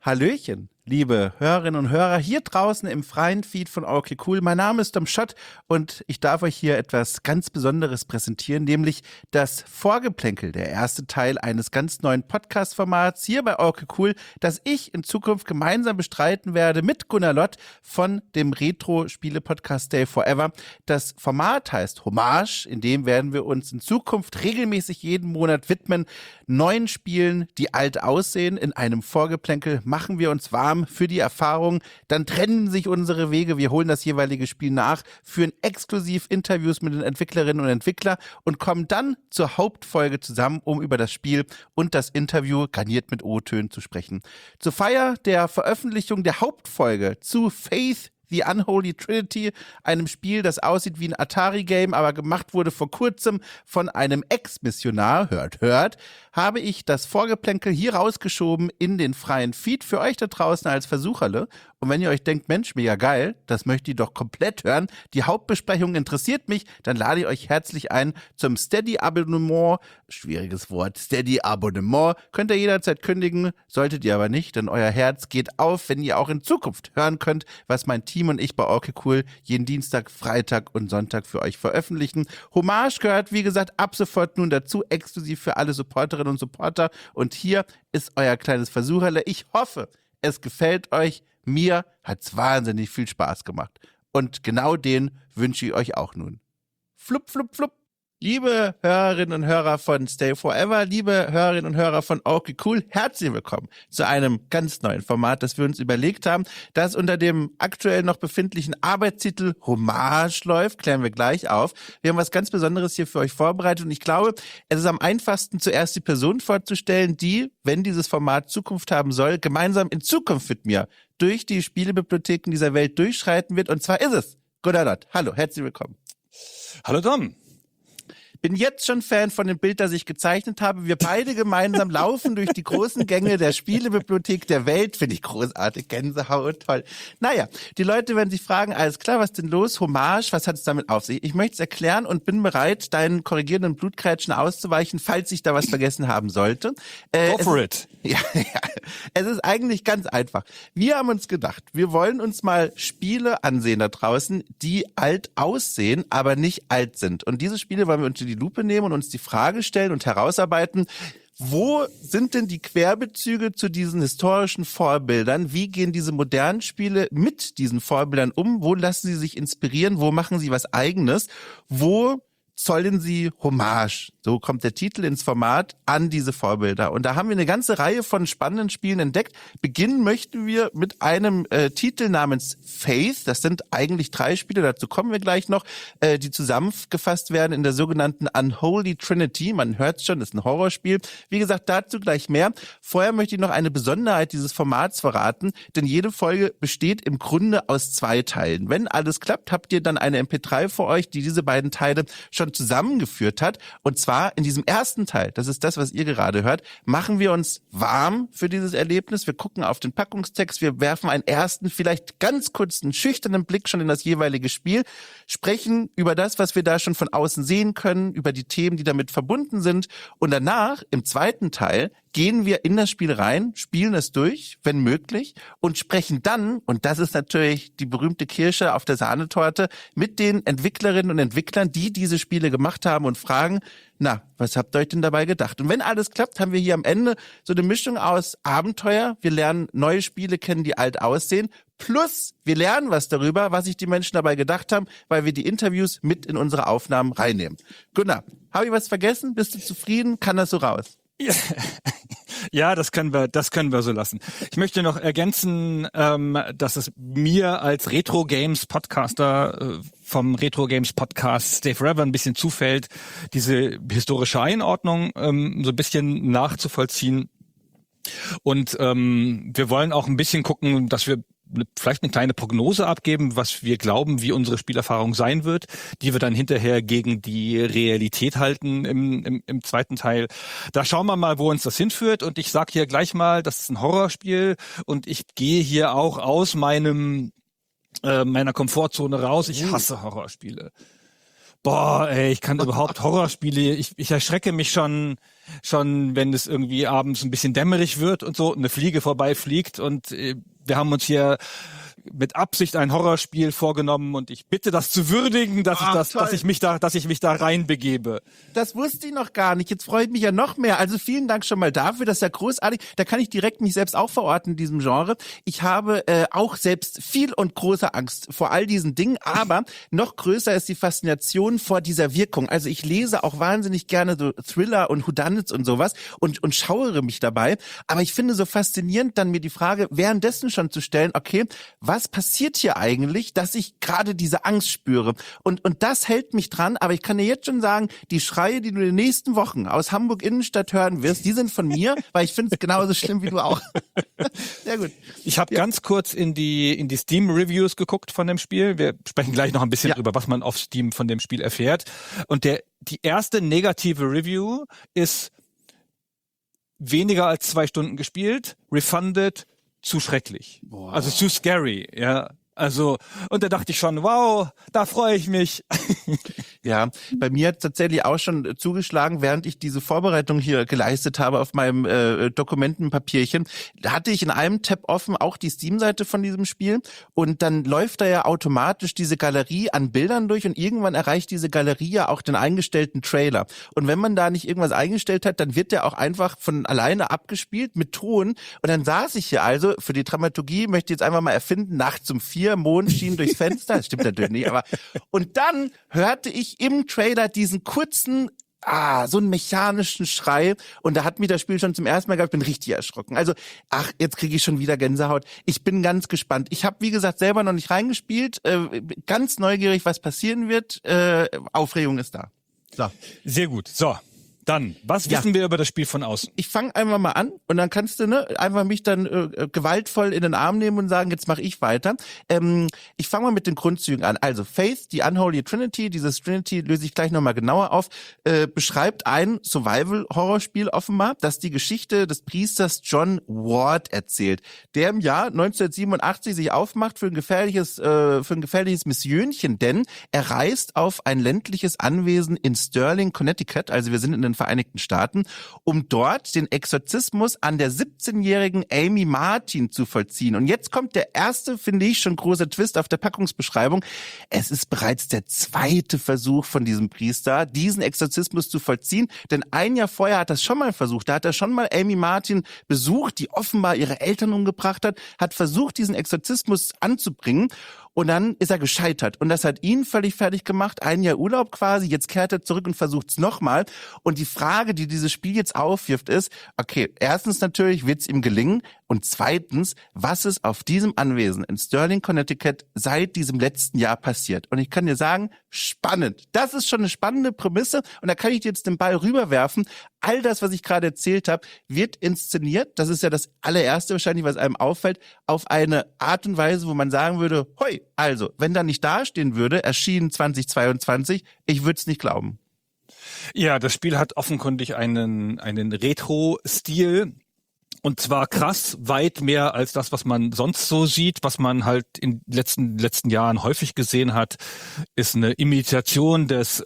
Hallöchen, liebe Hörerinnen und Hörer hier draußen im freien Feed von Okay Cool. Mein Name ist Dom Schott und ich darf euch hier etwas ganz Besonderes präsentieren, nämlich das Vorgeplänkel, der erste Teil eines ganz neuen Podcast-Formats hier bei Okay Cool, das ich in Zukunft gemeinsam bestreiten werde mit Gunnar Lott von dem Retro-Spiele-Podcast Stay Forever. Das Format heißt Hommage, in dem werden wir uns in Zukunft regelmäßig jeden Monat widmen, neuen Spielen, die alt aussehen. In einem Vorgeplänkel machen wir uns warm für die Erfahrung, dann trennen sich unsere Wege, wir holen das jeweilige Spiel nach, führen exklusiv Interviews mit den Entwicklerinnen und Entwicklern und kommen dann zur Hauptfolge zusammen, um über das Spiel und das Interview garniert mit O-Tönen zu sprechen. Zur Feier der Veröffentlichung der Hauptfolge zu Faith The Unholy Trinity, einem Spiel, das aussieht wie ein Atari-Game, aber gemacht wurde vor kurzem von einem Ex-Missionar, hört, habe ich das Vorgeplänkel hier rausgeschoben in den freien Feed für euch da draußen als Versucherle. Und wenn ihr euch denkt, Mensch, mega geil, das möchte ich doch komplett hören, die Hauptbesprechung interessiert mich, dann lade ich euch herzlich ein zum Steady-Abonnement, schwieriges Wort, Steady-Abonnement, könnt ihr jederzeit kündigen, solltet ihr aber nicht, denn euer Herz geht auf, wenn ihr auch in Zukunft hören könnt, was mein Team und ich bei Okay Cool jeden Dienstag, Freitag und Sonntag für euch veröffentlichen. Hommage gehört, wie gesagt, ab sofort nun dazu, exklusiv für alle Supporterinnen und Supporter. Und hier ist euer kleines Versucherle. Ich hoffe, es gefällt euch. Mir hat's wahnsinnig viel Spaß gemacht. Und genau den wünsche ich euch auch nun. Flupp, flupp, flupp. Liebe Hörerinnen und Hörer von Stay Forever, liebe Hörerinnen und Hörer von Okay Cool, herzlich willkommen zu einem ganz neuen Format, das wir uns überlegt haben, das unter dem aktuell noch befindlichen Arbeitstitel Hommage läuft, klären wir gleich auf. Wir haben was ganz Besonderes hier für euch vorbereitet und ich glaube, es ist am einfachsten, zuerst die Person vorzustellen, die, wenn dieses Format Zukunft haben soll, gemeinsam in Zukunft mit mir durch die Spielebibliotheken dieser Welt durchschreiten wird, und zwar ist es Gunnar Lott. Hallo, herzlich willkommen. Hallo Dom. Bin jetzt schon Fan von dem Bild, das ich gezeichnet habe. Wir beide gemeinsam laufen durch die großen Gänge der Spielebibliothek der Welt. Finde ich großartig, Gänsehaut, toll. Naja, die Leute werden sich fragen, alles klar, was ist denn los? Hommage, was hat es damit auf sich? Ich möchte es erklären und bin bereit, deinen korrigierenden Blutkrätschen auszuweichen, falls ich da was vergessen haben sollte. Go for it. Ja, es ist eigentlich ganz einfach. Wir haben uns gedacht, wir wollen uns mal Spiele ansehen da draußen, die alt aussehen, aber nicht alt sind. Und diese Spiele wollen wir unter die Lupe nehmen und uns die Frage stellen und herausarbeiten, wo sind denn die Querbezüge zu diesen historischen Vorbildern? Wie gehen diese modernen Spiele mit diesen Vorbildern um? Wo lassen sie sich inspirieren? Wo machen sie was Eigenes? Wo zollen sie Hommage, so kommt der Titel ins Format, an diese Vorbilder. Und da haben wir eine ganze Reihe von spannenden Spielen entdeckt. Beginnen möchten wir mit einem Titel namens Faith. Das sind eigentlich 3 Spiele, dazu kommen wir gleich noch, die zusammengefasst werden in der sogenannten Unholy Trinity. Man hört es schon, das ist ein Horrorspiel. Wie gesagt, dazu gleich mehr. Vorher möchte ich noch eine Besonderheit dieses Formats verraten, denn jede Folge besteht im Grunde aus 2 Teilen. Wenn alles klappt, habt ihr dann eine MP3 für euch, die diese beiden Teile schon zusammengeführt hat. Und zwar in diesem ersten Teil, das ist das, was ihr gerade hört, machen wir uns warm für dieses Erlebnis. Wir gucken auf den Packungstext, wir werfen einen ersten, vielleicht ganz kurzen, schüchternen Blick schon in das jeweilige Spiel, sprechen über das, was wir da schon von außen sehen können, über die Themen, die damit verbunden sind. Und danach, im zweiten Teil, gehen wir in das Spiel rein, spielen es durch, wenn möglich, und sprechen dann, und das ist natürlich die berühmte Kirsche auf der Sahnetorte, mit den Entwicklerinnen und Entwicklern, die diese Spiele gemacht haben, und fragen, na, was habt ihr euch denn dabei gedacht? Und wenn alles klappt, haben wir hier am Ende so eine Mischung aus Abenteuer, wir lernen neue Spiele kennen, die alt aussehen, plus wir lernen was darüber, was sich die Menschen dabei gedacht haben, weil wir die Interviews mit in unsere Aufnahmen reinnehmen. Gunnar, habe ich was vergessen? Bist du zufrieden? Kann das so raus? Ja, das können wir so lassen. Ich möchte noch ergänzen, dass es mir als Retro Games Podcaster vom Retro Games Podcast Stay Forever ein bisschen zufällt, diese historische Einordnung so ein bisschen nachzuvollziehen. Und wir wollen auch ein bisschen gucken, dass wir vielleicht eine kleine Prognose abgeben, was wir glauben, wie unsere Spielerfahrung sein wird, die wir dann hinterher gegen die Realität halten im zweiten Teil. Da schauen wir mal, wo uns das hinführt. Und ich sage hier gleich mal, das ist ein Horrorspiel und ich gehe hier auch aus meiner Komfortzone raus. Ich hasse Horrorspiele. Boah, ey, ich kann überhaupt Horrorspiele, ich erschrecke mich schon schon wenn es irgendwie abends ein bisschen dämmerig wird und so, eine Fliege vorbeifliegt und wir haben uns hier mit Absicht ein Horrorspiel vorgenommen und ich bitte das zu würdigen, dass ich mich da reinbegebe. Das wusste ich noch gar nicht. Jetzt freue ich mich ja noch mehr. Also vielen Dank schon mal dafür. Das ist ja großartig. Da kann ich direkt mich selbst auch verorten in diesem Genre. Ich habe auch selbst viel und große Angst vor all diesen Dingen, aber noch größer ist die Faszination vor dieser Wirkung. Also ich lese auch wahnsinnig gerne so Thriller und Whodunits und sowas und schauere mich dabei. Aber ich finde so faszinierend, dann mir die Frage währenddessen schon zu stellen, okay, was passiert hier eigentlich, dass ich gerade diese Angst spüre? Und das hält mich dran, aber ich kann dir jetzt schon sagen, die Schreie, die du in den nächsten Wochen aus Hamburg Innenstadt hören wirst, die sind von mir, weil ich finde es genauso schlimm wie du auch. Sehr gut. Ich habe ganz kurz in die Steam-Reviews geguckt von dem Spiel. Wir sprechen gleich noch ein bisschen drüber, was man auf Steam von dem Spiel erfährt. Und die erste negative Review ist weniger als 2 Stunden gespielt, refunded, zu schrecklich. Boah. Also zu scary, ja. Also, und da dachte ich schon, wow, da freue ich mich. Ja, bei mir hat tatsächlich auch schon zugeschlagen, während ich diese Vorbereitung hier geleistet habe auf meinem Dokumentenpapierchen. Da hatte ich in einem Tab offen auch die Steam-Seite von diesem Spiel und dann läuft da ja automatisch diese Galerie an Bildern durch und irgendwann erreicht diese Galerie ja auch den eingestellten Trailer. Und wenn man da nicht irgendwas eingestellt hat, dann wird der auch einfach von alleine abgespielt mit Ton. Und dann saß ich hier also, für die Dramaturgie möchte ich jetzt einfach mal erfinden, nachts um 4, Mond schien durchs Fenster, das stimmt natürlich nicht, aber und dann hörte ich im Trailer diesen kurzen, so einen mechanischen Schrei und da hat mich das Spiel schon zum ersten Mal gehabt, bin richtig erschrocken. Also, jetzt kriege ich schon wieder Gänsehaut. Ich bin ganz gespannt. Ich habe, wie gesagt, selber noch nicht reingespielt, ganz neugierig, was passieren wird. Aufregung ist da. So. Sehr gut. So. Dann, was wissen wir über das Spiel von außen? Ich fange einfach mal an und dann kannst du einfach mich dann gewaltvoll in den Arm nehmen und sagen, jetzt mache ich weiter. Ich fange mal mit den Grundzügen an. Also Faith, die Unholy Trinity, dieses Trinity löse ich gleich nochmal genauer auf, beschreibt ein Survival-Horrorspiel offenbar, das die Geschichte des Priesters John Ward erzählt, der im Jahr 1987 sich aufmacht für ein gefährliches Missionchen, denn er reist auf ein ländliches Anwesen in Sterling, Connecticut, also wir sind in den Vereinigten Staaten, um dort den Exorzismus an der 17-jährigen Amy Martin zu vollziehen. Und jetzt kommt der erste, finde ich, schon große Twist auf der Packungsbeschreibung. Es ist bereits der 2. Versuch von diesem Priester, diesen Exorzismus zu vollziehen, denn ein Jahr vorher hat er es schon mal versucht. Da hat er schon mal Amy Martin besucht, die offenbar ihre Eltern umgebracht hat versucht, diesen Exorzismus anzubringen. Und dann ist er gescheitert. Und das hat ihn völlig fertig gemacht. 1 Jahr Urlaub quasi. Jetzt kehrt er zurück und versucht es nochmal. Und die Frage, die dieses Spiel jetzt aufwirft, ist, okay, erstens natürlich, wird es ihm gelingen? Und zweitens, was ist auf diesem Anwesen in Sterling, Connecticut seit diesem letzten Jahr passiert? Und ich kann dir sagen, spannend. Das ist schon eine spannende Prämisse. Und da kann ich dir jetzt den Ball rüberwerfen. All das, was ich gerade erzählt habe, wird inszeniert. Das ist ja das allererste wahrscheinlich, was einem auffällt, auf eine Art und Weise, wo man sagen würde, hoi, also, wenn da nicht dastehen würde, erschienen 2022, ich würde es nicht glauben. Ja, das Spiel hat offenkundig einen Retro-Stil. Und zwar krass, weit mehr als das, was man sonst so sieht, was man halt in den letzten Jahren häufig gesehen hat, ist eine Imitation des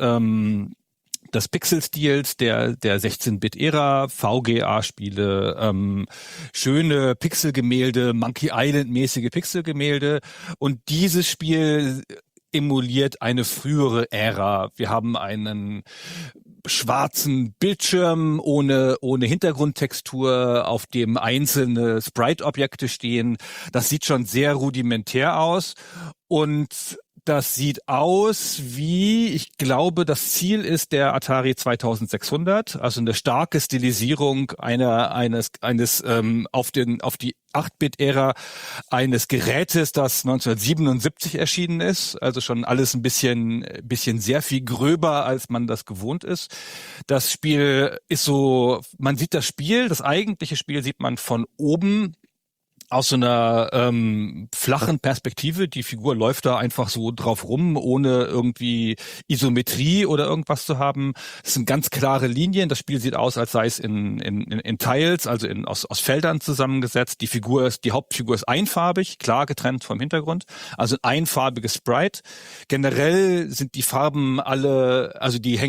Pixel-Stils der 16-Bit-Ära, VGA-Spiele, schöne Pixelgemälde, Monkey Island-mäßige Pixelgemälde. Und dieses Spiel emuliert eine frühere Ära. Wir haben einen schwarzen Bildschirm ohne Hintergrundtextur, auf dem einzelne Sprite-Objekte stehen. Das sieht schon sehr rudimentär aus und das sieht aus wie, ich glaube, das Ziel ist der Atari 2600, also eine starke Stilisierung eines auf die 8-Bit-Ära eines Gerätes, das 1977 erschienen ist, also schon alles ein bisschen sehr viel gröber, als man das gewohnt ist. Das Spiel ist so, man sieht das eigentliche Spiel sieht man von oben aus so einer flachen Perspektive. Die Figur läuft da einfach so drauf rum, ohne irgendwie Isometrie oder irgendwas zu haben. Es sind ganz klare Linien. Das Spiel sieht aus, als sei es in Tiles, also aus Feldern zusammengesetzt. Die Hauptfigur ist einfarbig, klar getrennt vom Hintergrund. Also ein einfarbiges Sprite. Generell sind die Farben alle, also die hängen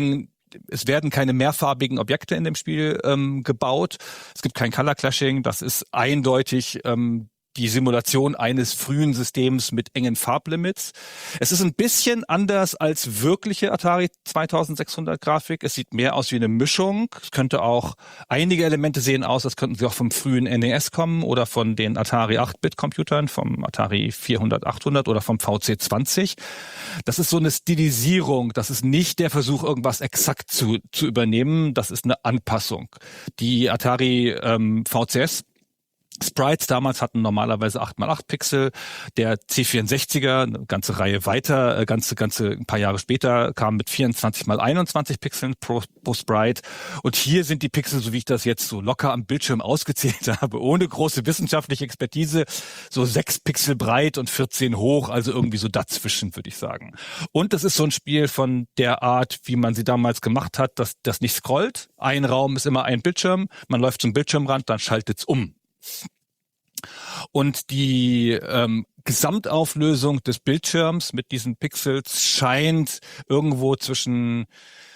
es werden keine mehrfarbigen Objekte in dem Spiel gebaut. Es gibt kein Color Clashing. Das ist eindeutig die Simulation eines frühen Systems mit engen Farblimits. Es ist ein bisschen anders als wirkliche Atari 2600 Grafik. Es sieht mehr aus wie eine Mischung. Es könnte auch, einige Elemente sehen aus, als könnten sie auch vom frühen NES kommen oder von den Atari 8-Bit-Computern, vom Atari 400, 800 oder vom VC20. Das ist so eine Stilisierung. Das ist nicht der Versuch, irgendwas exakt zu übernehmen. Das ist eine Anpassung. Die Atari VCS Sprites damals hatten normalerweise 8x8 Pixel. Der C64er, eine ganze Reihe weiter, ein paar Jahre später, kam mit 24x21 Pixeln pro Sprite. Und hier sind die Pixel, so wie ich das jetzt so locker am Bildschirm ausgezählt habe, ohne große wissenschaftliche Expertise, so 6 Pixel breit und 14 hoch, also irgendwie so dazwischen, würde ich sagen. Und das ist so ein Spiel von der Art, wie man sie damals gemacht hat, dass das nicht scrollt. Ein Raum ist immer ein Bildschirm, man läuft zum Bildschirmrand, dann schaltet's um. Und die Gesamtauflösung des Bildschirms mit diesen Pixels scheint irgendwo zwischen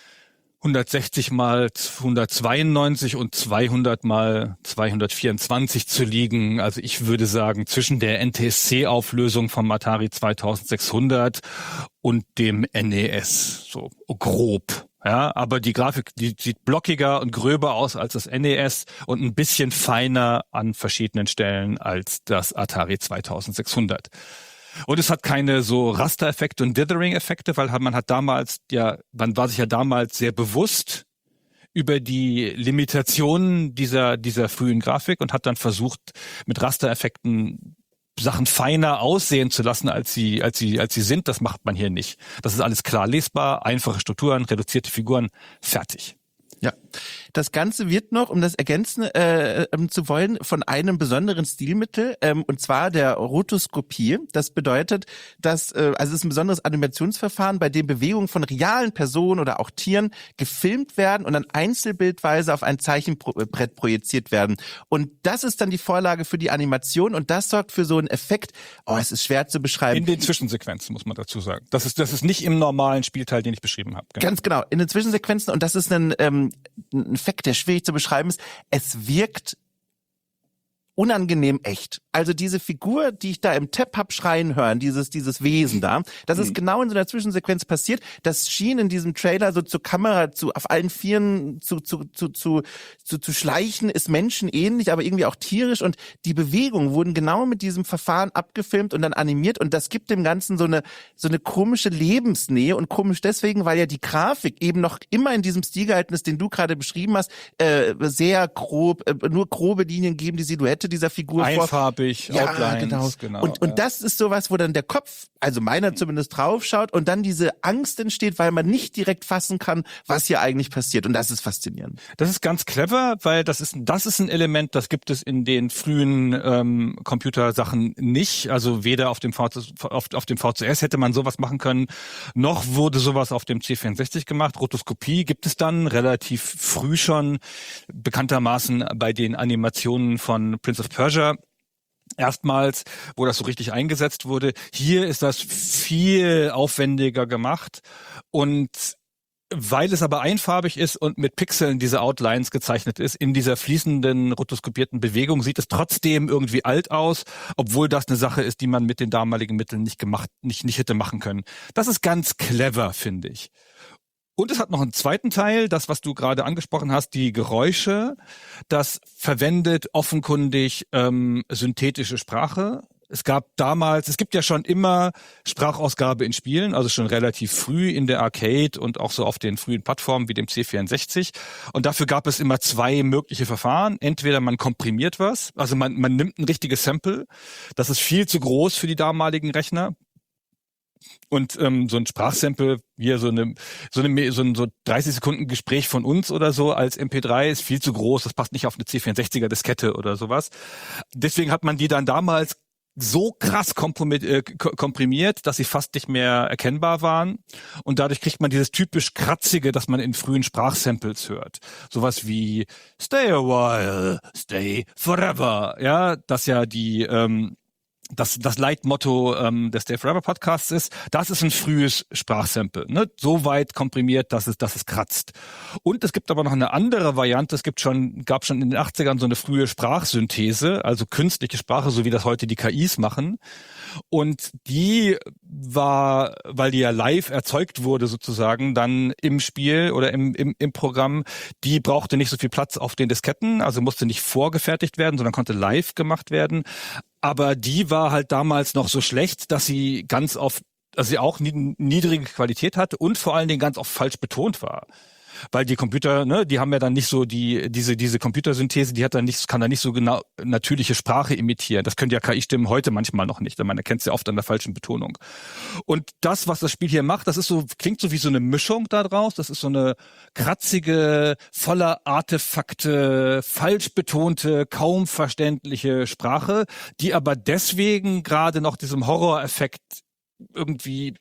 160 mal 192 und 200 mal 224 zu liegen. Also ich würde sagen, zwischen der NTSC-Auflösung vom Atari 2600 und dem NES, so grob. Ja, aber die Grafik, die sieht blockiger und gröber aus als das NES und ein bisschen feiner an verschiedenen Stellen als das Atari 2600. Und es hat keine so Rastereffekte und Dithering-Effekte, weil man war sich ja damals sehr bewusst über die Limitationen dieser frühen Grafik und hat dann versucht, mit Rastereffekten Sachen feiner aussehen zu lassen, als sie sind. Das macht man hier nicht. Das ist alles klar lesbar, einfache Strukturen, reduzierte Figuren, fertig. Ja, das Ganze wird noch, um das ergänzen zu wollen, von einem besonderen Stilmittel, und zwar der Rotoskopie. Das bedeutet, dass, es ist ein besonderes Animationsverfahren, bei dem Bewegungen von realen Personen oder auch Tieren gefilmt werden und dann einzelbildweise auf ein Zeichenbrett projiziert werden. Und das ist dann die Vorlage für die Animation und das sorgt für so einen Effekt, es ist schwer zu beschreiben. In den Zwischensequenzen, muss man dazu sagen. Das ist nicht im normalen Spielteil, den ich beschrieben habe. Genau. Ganz genau, in den Zwischensequenzen, und das ist ein Effekt, der schwierig zu beschreiben ist. Es wirkt unangenehm echt. Also diese Figur, die ich da im Tab hab schreien hören, dieses Wesen da, das ist genau in so einer Zwischensequenz passiert. Das schien in diesem Trailer so zur Kamera auf allen Vieren zu schleichen, ist menschenähnlich, aber irgendwie auch tierisch und die Bewegungen wurden genau mit diesem Verfahren abgefilmt und dann animiert und das gibt dem Ganzen so eine komische Lebensnähe und komisch deswegen, weil ja die Grafik eben noch immer in diesem Stil gehalten ist, den du gerade beschrieben hast, sehr grob, nur grobe Linien geben die Silhouette dieser Figur einfarbig, ja, Outlines, genau. Und das ist sowas, wo dann der Kopf, also meiner zumindest, draufschaut und dann diese Angst entsteht, weil man nicht direkt fassen kann, was hier eigentlich passiert. Und das ist faszinierend. Das ist ganz clever, weil das ist ein Element, das gibt es in den frühen Computersachen nicht. Also weder auf dem VCS hätte man sowas machen können, noch wurde sowas auf dem C64 gemacht. Rotoskopie gibt es dann relativ früh schon, bekanntermaßen bei den Animationen von Prince of Persia. Erstmals, wo das so richtig eingesetzt wurde. Hier ist das viel aufwendiger gemacht und weil es aber einfarbig ist und mit Pixeln diese Outlines gezeichnet ist, in dieser fließenden, rotoskopierten Bewegung sieht es trotzdem irgendwie alt aus, obwohl das eine Sache ist, die man mit den damaligen Mitteln nicht hätte machen können. Das ist ganz clever, finde ich. Und es hat noch einen zweiten Teil, das, was du gerade angesprochen hast, die Geräusche. Das verwendet offenkundig synthetische Sprache. Es gibt ja schon immer Sprachausgabe in Spielen, also schon relativ früh in der Arcade und auch so auf den frühen Plattformen wie dem C64. Und dafür gab es immer zwei mögliche Verfahren. Entweder man komprimiert was, also man nimmt ein richtiges Sample. Das ist viel zu groß für die damaligen Rechner. Und so ein Sprachsample, hier so 30 Sekunden Gespräch von uns oder so als MP3 ist viel zu groß, das passt nicht auf eine C64er Diskette oder sowas. Deswegen hat man die dann damals so krass komprimiert, dass sie fast nicht mehr erkennbar waren. Und dadurch kriegt man dieses typisch Kratzige, das man in frühen Sprachsamples hört. Sowas wie Stay a while, stay forever. Ja, das ja die das Leitmotto des Dave Forever Podcasts ist, das ist ein frühes Sprachsample, ne? So weit komprimiert, dass es kratzt. Und es gibt aber noch eine andere Variante. Gab schon in den 80ern so eine frühe Sprachsynthese, also künstliche Sprache, so wie das heute die KIs machen. Und die war, weil die ja live erzeugt wurde sozusagen, dann im Spiel oder im Programm, die brauchte nicht so viel Platz auf den Disketten, also musste nicht vorgefertigt werden, sondern konnte live gemacht werden. Aber die war halt damals noch so schlecht, dass sie sie auch niedrige Qualität hatte und vor allen Dingen ganz oft falsch betont war. Weil die Computer, ne, die haben ja dann nicht so diese Computersynthese, kann da nicht so genau natürliche Sprache imitieren. Das können ja KI-Stimmen heute manchmal noch nicht. Man erkennt es ja oft an der falschen Betonung. Und das, was das Spiel hier macht, klingt so wie so eine Mischung da draus. Das ist so eine kratzige, voller Artefakte, falsch betonte, kaum verständliche Sprache, die aber deswegen gerade noch diesem Horroreffekt irgendwie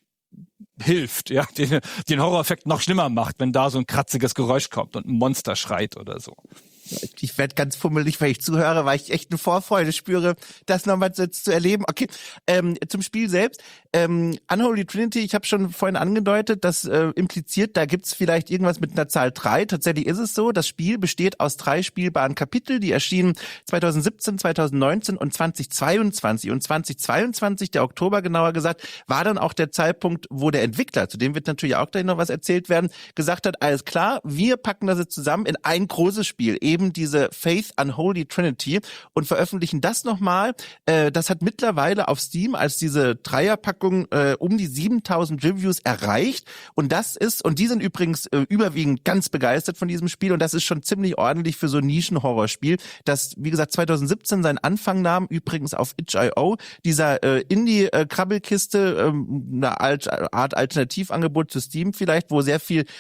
hilft, ja, den Horroreffekt noch schlimmer macht, wenn da so ein kratziges Geräusch kommt und ein Monster schreit oder so. Ich werde ganz fummelig, weil ich zuhöre, weil ich echt eine Vorfreude spüre, das nochmal zu erleben. Okay, zum Spiel selbst. Unholy Trinity, ich habe schon vorhin angedeutet, das impliziert, da gibt's vielleicht irgendwas mit einer Zahl 3. Tatsächlich ist es so, das Spiel besteht aus 3 spielbaren Kapitel, die erschienen 2017, 2019 und 2022. Und 2022, der Oktober genauer gesagt, war dann auch der Zeitpunkt, wo der Entwickler, zu dem wird natürlich auch gleich noch was erzählt werden, gesagt hat, alles klar, wir packen das jetzt zusammen in ein großes Spiel, eben diese Faith Unholy Trinity, und veröffentlichen das nochmal. Das hat mittlerweile auf Steam als diese Dreierpackung um die 7000 Reviews erreicht, und die sind übrigens überwiegend ganz begeistert von diesem Spiel, und das ist schon ziemlich ordentlich für so ein Nischen-Horrorspiel, das, wie gesagt, 2017 seinen Anfang nahm, übrigens auf itch.io, dieser Indie-Krabbelkiste, eine Art Alternativangebot zu Steam vielleicht, wo sehr viel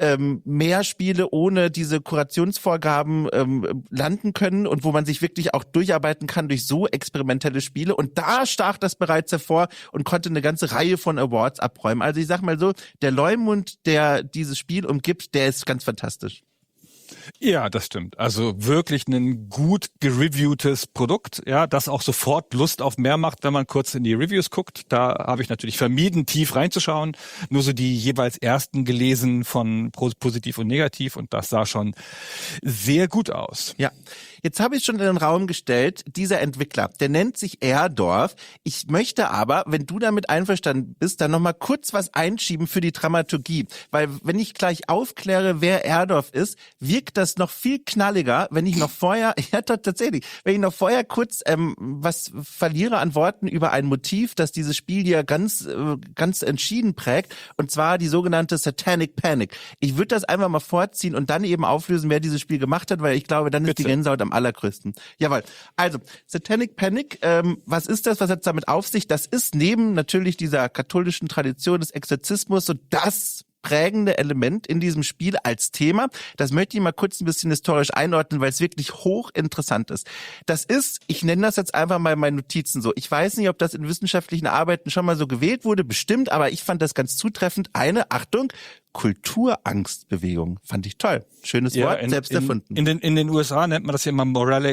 mehr Spiele ohne diese Kurationsvorgaben landen können und wo man sich wirklich auch durcharbeiten kann durch so experimentelle Spiele. Und da stach das bereits hervor und konnte eine ganze Reihe von Awards abräumen. Also ich sag mal so, der Leumund, der dieses Spiel umgibt, der ist ganz fantastisch. Ja, das stimmt. Also wirklich ein gut gereviewtes Produkt, ja, das auch sofort Lust auf mehr macht, wenn man kurz in die Reviews guckt. Da habe ich natürlich vermieden, tief reinzuschauen, nur so die jeweils ersten gelesen von positiv und negativ, und das sah schon sehr gut aus. Ja. Jetzt habe ich schon in den Raum gestellt, dieser Entwickler, der nennt sich Erdorf. Ich möchte aber, wenn du damit einverstanden bist, dann nochmal kurz was einschieben für die Dramaturgie. Weil wenn ich gleich aufkläre, wer Erdorf ist, wirkt das noch viel knalliger, wenn ich noch vorher, ja tatsächlich, wenn ich noch vorher kurz was verliere an Worten über ein Motiv, das dieses Spiel hier ganz entschieden prägt, und zwar die sogenannte Satanic Panic. Ich würde das einfach mal vorziehen und dann eben auflösen, wer dieses Spiel gemacht hat, weil ich glaube, dann ist die Gänsehaut am allergrößten. Jawohl. Also, Satanic Panic, was ist das? Was hat es damit auf sich? Das ist neben natürlich dieser katholischen Tradition des Exorzismus so das prägende Element in diesem Spiel als Thema. Das möchte ich mal kurz ein bisschen historisch einordnen, weil es wirklich hochinteressant ist. Das ist, ich nenne das jetzt einfach mal meine Notizen so. Ich weiß nicht, ob das in wissenschaftlichen Arbeiten schon mal so gewählt wurde, bestimmt, aber ich fand das ganz zutreffend. Eine, Achtung, Kulturangstbewegung. Fand ich toll. Schönes Wort, selbst erfunden. In den USA nennt man das ja immer Moral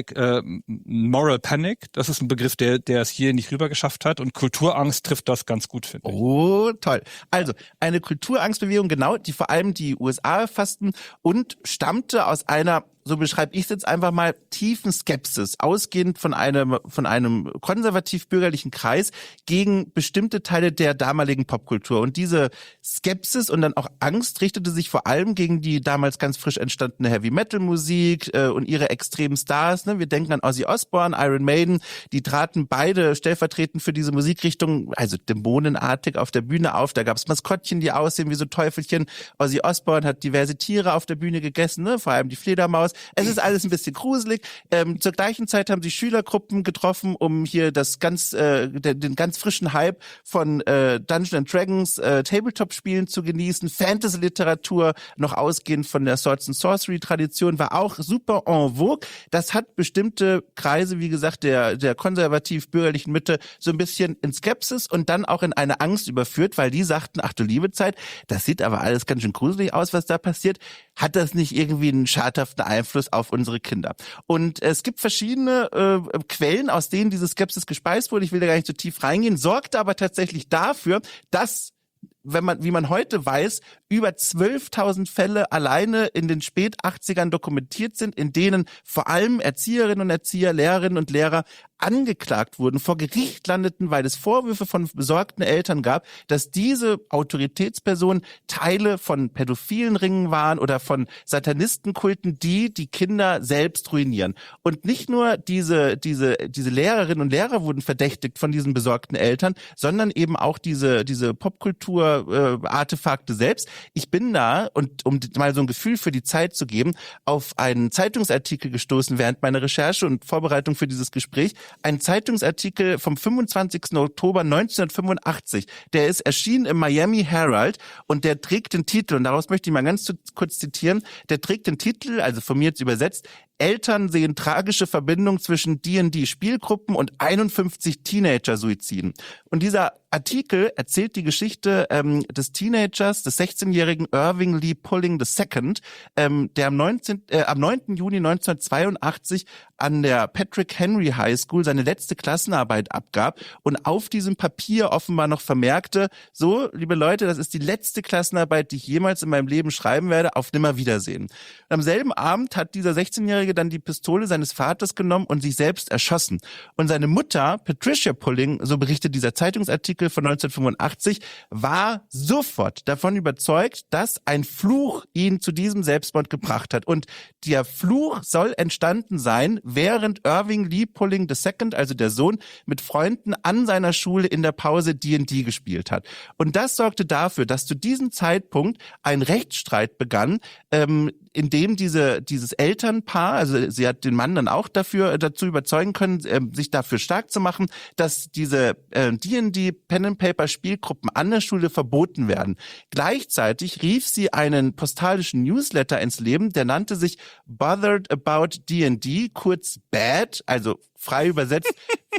Panic. Das ist ein Begriff, der es hier nicht rüber geschafft hat. Und Kulturangst trifft das ganz gut, finde ich. Oh, toll. Also, eine Kulturangstbewegung, genau, die vor allem die USA erfassten und stammte aus einer, so beschreibe ich es jetzt einfach mal, tiefen Skepsis, ausgehend von einem konservativ-bürgerlichen Kreis gegen bestimmte Teile der damaligen Popkultur. Und diese Skepsis und dann auch Angst richtete sich vor allem gegen die damals ganz frisch entstandene Heavy-Metal-Musik und ihre extremen Stars. Ne? Wir denken an Ozzy Osbourne, Iron Maiden, die traten beide stellvertretend für diese Musikrichtung, also dämonenartig auf der Bühne auf. Da gab es Maskottchen, die aussehen wie so Teufelchen. Ozzy Osbourne hat diverse Tiere auf der Bühne gegessen, ne? Vor allem die Fledermaus. Es ist alles ein bisschen gruselig. Zur gleichen Zeit haben sie Schülergruppen getroffen, um hier den ganz frischen Hype von Dungeons & Dragons Tabletop-Spielen zu genießen. Fantasy-Literatur, noch ausgehend von der Swords and Sorcery-Tradition, war auch super en vogue. Das hat bestimmte Kreise, wie gesagt, der konservativ-bürgerlichen Mitte so ein bisschen in Skepsis und dann auch in eine Angst überführt, weil die sagten, ach du liebe Zeit, das sieht aber alles ganz schön gruselig aus, was da passiert. Hat das nicht irgendwie einen schadhaften Einfluss Einfluss auf unsere Kinder. Und es gibt verschiedene Quellen, aus denen diese Skepsis gespeist wurde. Ich will da gar nicht so tief reingehen, sorgte aber tatsächlich dafür, dass wie man heute weiß, über 12.000 Fälle alleine in den Spät-80ern dokumentiert sind, in denen vor allem Erzieherinnen und Erzieher, Lehrerinnen und Lehrer angeklagt wurden, vor Gericht landeten, weil es Vorwürfe von besorgten Eltern gab, dass diese Autoritätspersonen Teile von pädophilen Ringen waren oder von Satanistenkulten, die die Kinder selbst ruinieren. Und nicht nur diese Lehrerinnen und Lehrer wurden verdächtigt von diesen besorgten Eltern, sondern eben auch diese Popkultur-Artefakte selbst. Ich bin da, und um mal so ein Gefühl für die Zeit zu geben, auf einen Zeitungsartikel gestoßen während meiner Recherche und Vorbereitung für dieses Gespräch. Ein Zeitungsartikel vom 25. Oktober 1985. Der ist erschienen im Miami Herald und der trägt den Titel, und daraus möchte ich mal ganz kurz zitieren, der trägt den Titel, also von mir jetzt übersetzt, Eltern sehen tragische Verbindung zwischen D&D-Spielgruppen und 51 Teenager-Suiziden. Und dieser Artikel erzählt die Geschichte des Teenagers, des 16-jährigen Irving Lee Pulling II., der am 9. Juni 1982 an der Patrick Henry High School seine letzte Klassenarbeit abgab und auf diesem Papier offenbar noch vermerkte, so, liebe Leute, das ist die letzte Klassenarbeit, die ich jemals in meinem Leben schreiben werde, auf Nimmerwiedersehen. Und am selben Abend hat dieser 16-Jährige dann die Pistole seines Vaters genommen und sich selbst erschossen. Und seine Mutter, Patricia Pulling, so berichtet dieser Zeitungsartikel von 1985, war sofort davon überzeugt, dass ein Fluch ihn zu diesem Selbstmord gebracht hat. Und der Fluch soll entstanden sein, während Irving Lee Pulling II., also der Sohn, mit Freunden an seiner Schule in der Pause D&D gespielt hat. Und das sorgte dafür, dass zu diesem Zeitpunkt ein Rechtsstreit begann, in dem dieses Elternpaar, also sie hat den Mann dann auch dazu überzeugen können, sich dafür stark zu machen, dass diese D&D Pen-and-Paper-Spielgruppen an der Schule verboten werden. Gleichzeitig rief sie einen postalischen Newsletter ins Leben, der nannte sich Bothered About D&D, kurz BAD, also frei übersetzt,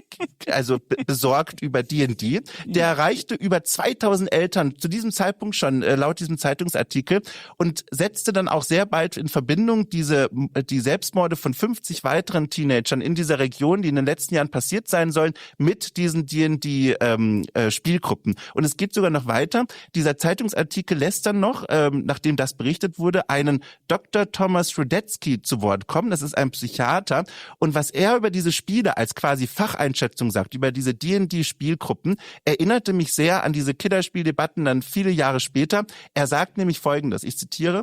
also besorgt über D&D. Der erreichte über 2000 Eltern zu diesem Zeitpunkt schon, laut diesem Zeitungsartikel, und setzte dann auch sehr bald in Verbindung die Selbstmorde von 50 weiteren Teenagern in dieser Region, die in den letzten Jahren passiert sein sollen, mit diesen D&D-Spielgruppen. Und es geht sogar noch weiter. Dieser Zeitungsartikel lässt dann noch, nachdem das berichtet wurde, einen Dr. Thomas Rudetzky zu Wort kommen. Das ist ein Psychiater. Und was er über diese Spiele als quasi Facheinschätzung sagt, über diese D&D-Spielgruppen, erinnerte mich sehr an diese Killerspieldebatten dann viele Jahre später. Er sagt nämlich Folgendes, ich zitiere: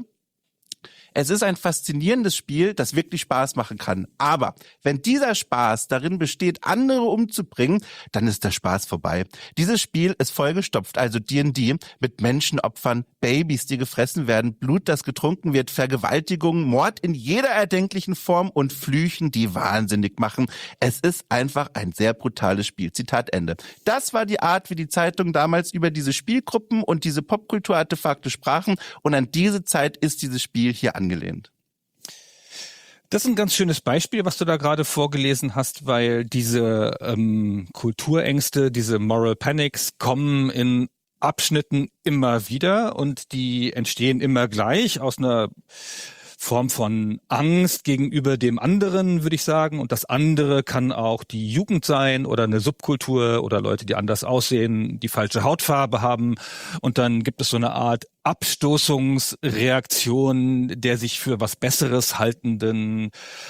Es ist ein faszinierendes Spiel, das wirklich Spaß machen kann. Aber wenn dieser Spaß darin besteht, andere umzubringen, dann ist der Spaß vorbei. Dieses Spiel ist vollgestopft, also D&D, mit Menschenopfern, Babys, die gefressen werden, Blut, das getrunken wird, Vergewaltigungen, Mord in jeder erdenklichen Form und Flüchen, die wahnsinnig machen. Es ist einfach ein sehr brutales Spiel. Zitat Ende. Das war die Art, wie die Zeitungen damals über diese Spielgruppen und diese Popkulturartefakte sprachen, und an diese Zeit ist dieses Spiel hier angelehnt. Das ist ein ganz schönes Beispiel, was du da gerade vorgelesen hast, weil diese Kulturängste, diese Moral Panics kommen in Abschnitten immer wieder und die entstehen immer gleich aus einer Form von Angst gegenüber dem anderen, würde ich sagen. Und das andere kann auch die Jugend sein oder eine Subkultur oder Leute, die anders aussehen, die falsche Hautfarbe haben. Und dann gibt es so eine Art Abstoßungsreaktion der sich für was Besseres haltenden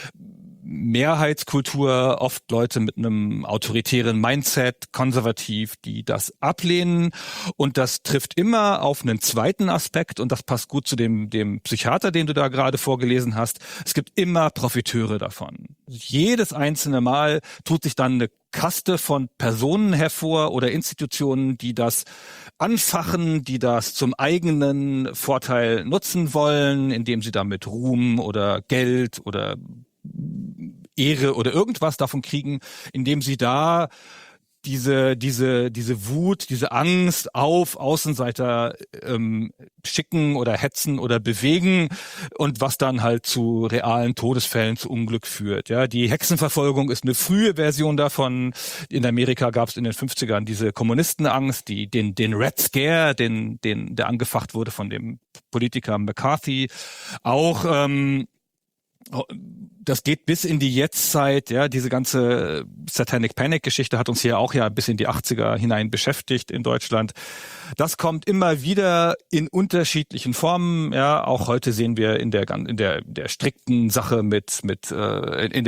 Mehrheitskultur, oft Leute mit einem autoritären Mindset, konservativ, die das ablehnen. Und das trifft immer auf einen zweiten Aspekt, und das passt gut zu dem Psychiater, den du da gerade vorgelesen hast. Es gibt immer Profiteure davon. Jedes einzelne Mal tut sich dann eine Kaste von Personen hervor oder Institutionen, die das anfachen, die das zum eigenen Vorteil nutzen wollen, indem sie damit Ruhm oder Geld oder Ehre oder irgendwas davon kriegen, indem sie da diese Wut, diese Angst auf Außenseiter schicken oder hetzen oder bewegen, und was dann halt zu realen Todesfällen, zu Unglück führt. Ja, die Hexenverfolgung ist eine frühe Version davon. In Amerika gab es in den 50ern diese Kommunistenangst, den Red Scare, der angefacht wurde von dem Politiker McCarthy. Auch Das geht bis in die Jetztzeit, ja, diese ganze Satanic Panic Geschichte hat uns hier auch ja bis in die 80er hinein beschäftigt in Deutschland. Das kommt immer wieder in unterschiedlichen Formen, ja, auch heute sehen wir in der strikten Sache in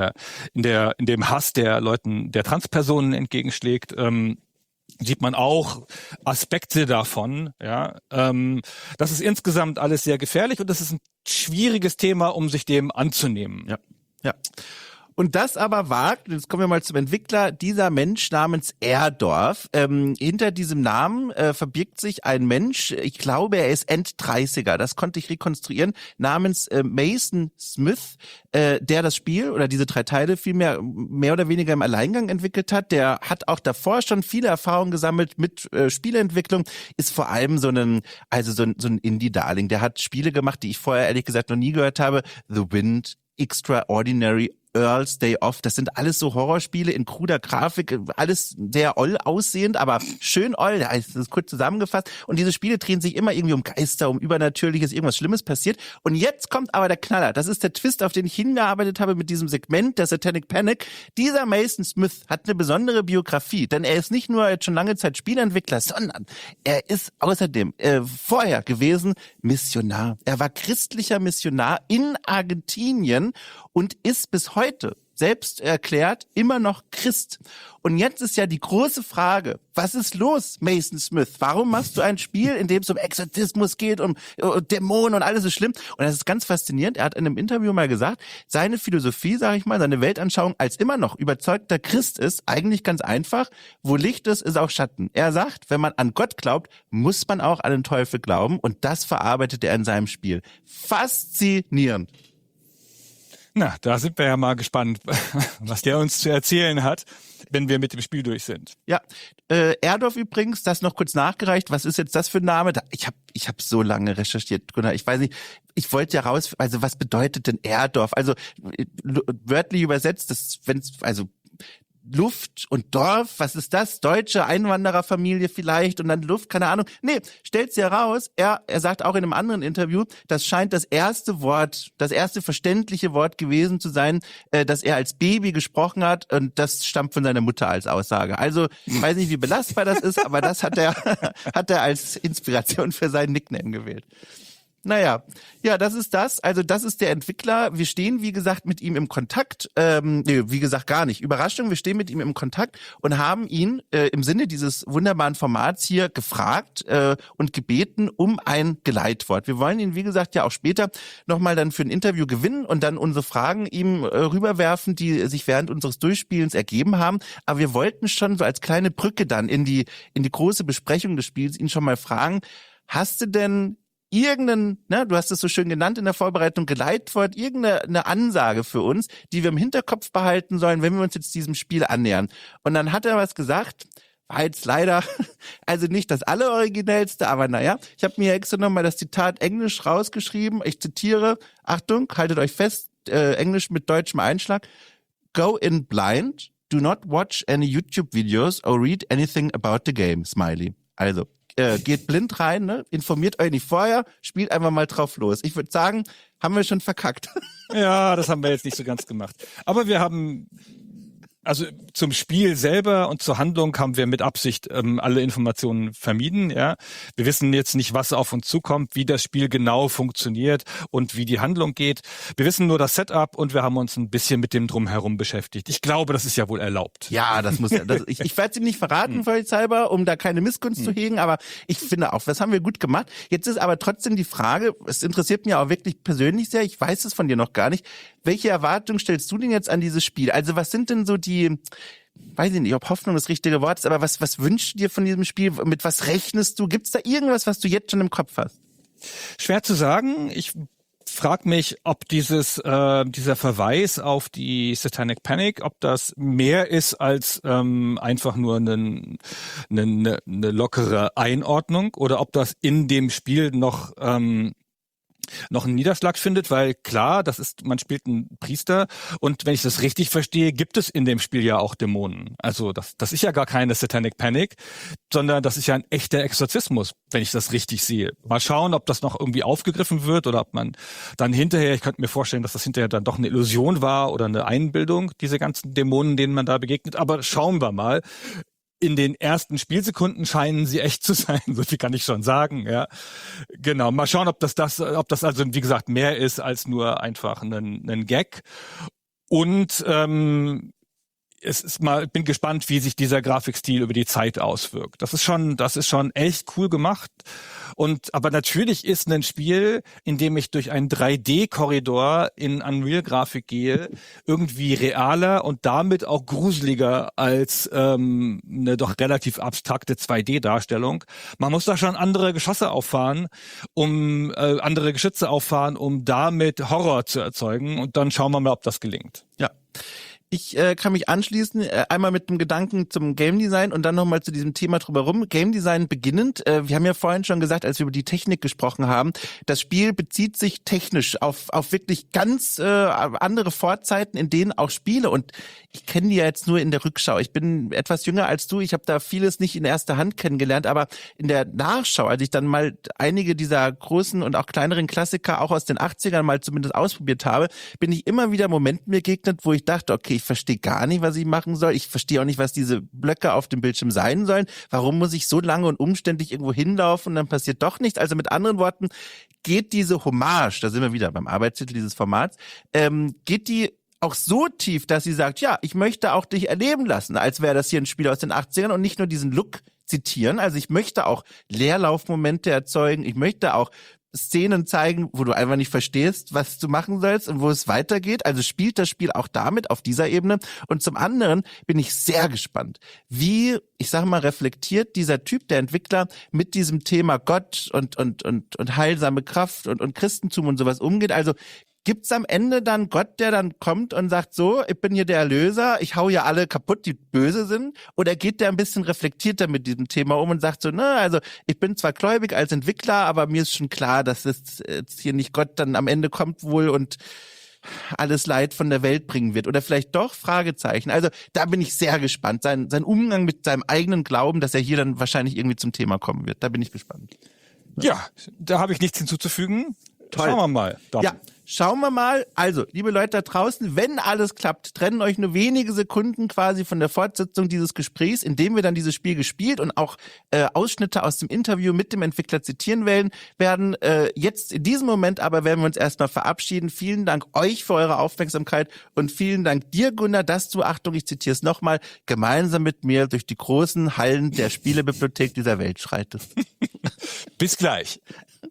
dem Hass der Leuten, der Transpersonen entgegenschlägt, sieht man auch Aspekte davon, ja. Das ist insgesamt alles sehr gefährlich und das ist ein schwieriges Thema, um sich dem anzunehmen. Ja, ja. Und das aber wagt, jetzt kommen wir mal zum Entwickler, dieser Mensch namens Erdorf. Hinter diesem Namen verbirgt sich ein Mensch, ich glaube, er ist End-30er, das konnte ich rekonstruieren, namens Mason Smith, der das Spiel oder diese 3 Teile vielmehr mehr oder weniger im Alleingang entwickelt hat. Der hat auch davor schon viele Erfahrungen gesammelt mit Spieleentwicklung, ist vor allem so ein Indie-Darling. Der hat Spiele gemacht, die ich vorher ehrlich gesagt noch nie gehört habe. The Wind, Extraordinary, Earl's Day Off, das sind alles so Horrorspiele in kruder Grafik, alles sehr oll aussehend, aber schön oll, das ist kurz zusammengefasst. Und diese Spiele drehen sich immer irgendwie um Geister, um Übernatürliches, irgendwas Schlimmes passiert. Und jetzt kommt aber der Knaller. Das ist der Twist, auf den ich hingearbeitet habe mit diesem Segment der Satanic Panic. Dieser Mason Smith hat eine besondere Biografie, denn er ist nicht nur jetzt schon lange Zeit Spieleentwickler, sondern er ist außerdem vorher gewesen Missionar. Er war christlicher Missionar in Argentinien und ist bis heute selbst erklärt immer noch Christ. Und jetzt ist ja die große Frage, was ist los, Mason Smith? Warum machst du ein Spiel, in dem es um Exorzismus geht, um Dämonen und alles ist schlimm? Und das ist ganz faszinierend. Er hat in einem Interview mal gesagt, seine Philosophie, sage ich mal, seine Weltanschauung als immer noch überzeugter Christ ist eigentlich ganz einfach. Wo Licht ist, ist auch Schatten. Er sagt, wenn man an Gott glaubt, muss man auch an den Teufel glauben. Und das verarbeitet er in seinem Spiel. Faszinierend. Na, da sind wir ja mal gespannt, was der uns zu erzählen hat, wenn wir mit dem Spiel durch sind. Ja, Erdorf übrigens, das noch kurz nachgereicht. Was ist jetzt das für ein Name? Ich hab so lange recherchiert, Gunnar. Ich weiß nicht, ich wollte ja raus, also was bedeutet denn Erdorf? Also wörtlich übersetzt, Luft und Dorf, was ist das? Deutsche Einwandererfamilie vielleicht und dann Luft, keine Ahnung. Nee, stellt sie heraus, er sagt auch in einem anderen Interview, das scheint das erste verständliche Wort gewesen zu sein, das er als Baby gesprochen hat und das stammt von seiner Mutter als Aussage. Also, ich weiß nicht, wie belastbar das ist, aber das hat er als Inspiration für seinen Nickname gewählt. Naja, ja, das ist das. Also das ist der Entwickler. Wir stehen, wie gesagt, mit ihm im Kontakt. Wie gesagt, gar nicht. Überraschung, wir stehen mit ihm im Kontakt und haben ihn im Sinne dieses wunderbaren Formats hier gefragt und gebeten um ein Geleitwort. Wir wollen ihn, wie gesagt, ja auch später nochmal dann für ein Interview gewinnen und dann unsere Fragen ihm rüberwerfen, die sich während unseres Durchspielens ergeben haben. Aber wir wollten schon so als kleine Brücke dann in die große Besprechung des Spiels ihn schon mal fragen, hast du denn du hast es so schön genannt in der Vorbereitung, Geleitwort, irgendeine Ansage für uns, die wir im Hinterkopf behalten sollen, wenn wir uns jetzt diesem Spiel annähern. Und dann hat er was gesagt, war jetzt leider, also nicht das alleroriginellste, aber naja, ich habe mir extra nochmal das Zitat Englisch rausgeschrieben, ich zitiere, Achtung, haltet euch fest, Englisch mit deutschem Einschlag, go in blind, do not watch any YouTube videos or read anything about the game, Smiley. Also, geht blind rein, ne? Informiert euch nicht vorher, spielt einfach mal drauf los. Ich würde sagen, haben wir schon verkackt. Ja, das haben wir jetzt nicht so ganz gemacht. Aber wir haben, also zum Spiel selber und zur Handlung haben wir mit Absicht alle Informationen vermieden. Ja, wir wissen jetzt nicht, was auf uns zukommt, wie das Spiel genau funktioniert und wie die Handlung geht. Wir wissen nur das Setup und wir haben uns ein bisschen mit dem Drumherum beschäftigt. Ich glaube, das ist ja wohl erlaubt. Ja, das muss ja. Ich werde es ihm nicht verraten, vollhalber, um da keine Missgunst zu hegen. Aber ich finde auch, das haben wir gut gemacht. Jetzt ist aber trotzdem die Frage, es interessiert mich auch wirklich persönlich sehr. Ich weiß es von dir noch gar nicht. Welche Erwartungen stellst du denn jetzt an dieses Spiel? Also was sind denn so weiß ich nicht, ob Hoffnung das richtige Wort ist, aber was wünschst du dir von diesem Spiel? Mit was rechnest du? Gibt's da irgendwas, was du jetzt schon im Kopf hast? Schwer zu sagen. Ich frage mich, ob dieser Verweis auf die Satanic Panic, ob das mehr ist als einfach nur eine lockere Einordnung oder ob das in dem Spiel noch noch einen Niederschlag findet, weil klar, man spielt einen Priester und wenn ich das richtig verstehe, gibt es in dem Spiel ja auch Dämonen. Also das ist ja gar keine Satanic Panic, sondern das ist ja ein echter Exorzismus, wenn ich das richtig sehe. Mal schauen, ob das noch irgendwie aufgegriffen wird oder ob man dann hinterher, ich könnte mir vorstellen, dass das hinterher dann doch eine Illusion war oder eine Einbildung, diese ganzen Dämonen, denen man da begegnet. Aber schauen wir mal. In den ersten Spielsekunden scheinen sie echt zu sein, so viel kann ich schon sagen, ja. Genau, mal schauen, ob das also, wie gesagt, mehr ist als nur einfach ein Gag. Und bin gespannt, wie sich dieser Grafikstil über die Zeit auswirkt. Das ist schon echt cool gemacht. Aber natürlich ist ein Spiel, in dem ich durch einen 3D-Korridor in Unreal-Grafik gehe, irgendwie realer und damit auch gruseliger als eine doch relativ abstrakte 2D-Darstellung. Man muss da schon andere Geschütze auffahren, um damit Horror zu erzeugen. Und dann schauen wir mal, ob das gelingt. Ja. Ich kann mich anschließen, einmal mit dem Gedanken zum Game Design und dann nochmal zu diesem Thema drumherum. Game Design beginnend. Wir haben ja vorhin schon gesagt, als wir über die Technik gesprochen haben, das Spiel bezieht sich technisch auf wirklich ganz andere Vorzeiten, in denen auch Spiele, und ich kenne die ja jetzt nur in der Rückschau. Ich bin etwas jünger als du, ich habe da vieles nicht in erster Hand kennengelernt, aber in der Nachschau, als ich dann mal einige dieser großen und auch kleineren Klassiker auch aus den 80ern mal zumindest ausprobiert habe, bin ich immer wieder Momenten begegnet, wo ich dachte, okay, ich verstehe gar nicht, was ich machen soll. Ich verstehe auch nicht, was diese Blöcke auf dem Bildschirm sein sollen. Warum muss ich so lange und umständlich irgendwo hinlaufen und dann passiert doch nichts? Also mit anderen Worten, geht diese Hommage, da sind wir wieder beim Arbeitstitel dieses Formats, geht die auch so tief, dass sie sagt, ja, ich möchte auch dich erleben lassen, als wäre das hier ein Spiel aus den 80ern und nicht nur diesen Look zitieren. Also ich möchte auch Leerlaufmomente erzeugen. Ich möchte auch Szenen zeigen, wo du einfach nicht verstehst, was du machen sollst und wo es weitergeht. Also spielt das Spiel auch damit auf dieser Ebene. Und zum anderen bin ich sehr gespannt, wie, ich sage mal, reflektiert dieser Typ, der Entwickler, mit diesem Thema Gott und heilsame Kraft und Christentum und sowas umgeht. Also gibt's am Ende dann Gott, der dann kommt und sagt so, ich bin hier der Erlöser, ich hau ja alle kaputt, die böse sind? Oder geht der ein bisschen reflektierter mit diesem Thema um und sagt so, na, also ich bin zwar gläubig als Entwickler, aber mir ist schon klar, dass es jetzt hier nicht Gott dann am Ende kommt wohl und alles Leid von der Welt bringen wird. Oder vielleicht doch? Fragezeichen. Also da bin ich sehr gespannt. Sein Umgang mit seinem eigenen Glauben, dass er hier dann wahrscheinlich irgendwie zum Thema kommen wird. Da bin ich gespannt. Ja, da habe ich nichts hinzuzufügen. Toll. Schauen wir mal. Doch. Ja, schauen wir mal. Also, liebe Leute da draußen, wenn alles klappt, trennen euch nur wenige Sekunden quasi von der Fortsetzung dieses Gesprächs, in dem wir dann dieses Spiel gespielt und auch Ausschnitte aus dem Interview mit dem Entwickler zitieren werden. Jetzt in diesem Moment aber werden wir uns erstmal verabschieden. Vielen Dank euch für eure Aufmerksamkeit und vielen Dank dir, Gunnar, dass du, Achtung, ich zitiere es nochmal, gemeinsam mit mir durch die großen Hallen der Spielebibliothek dieser Welt schreitest. Bis gleich.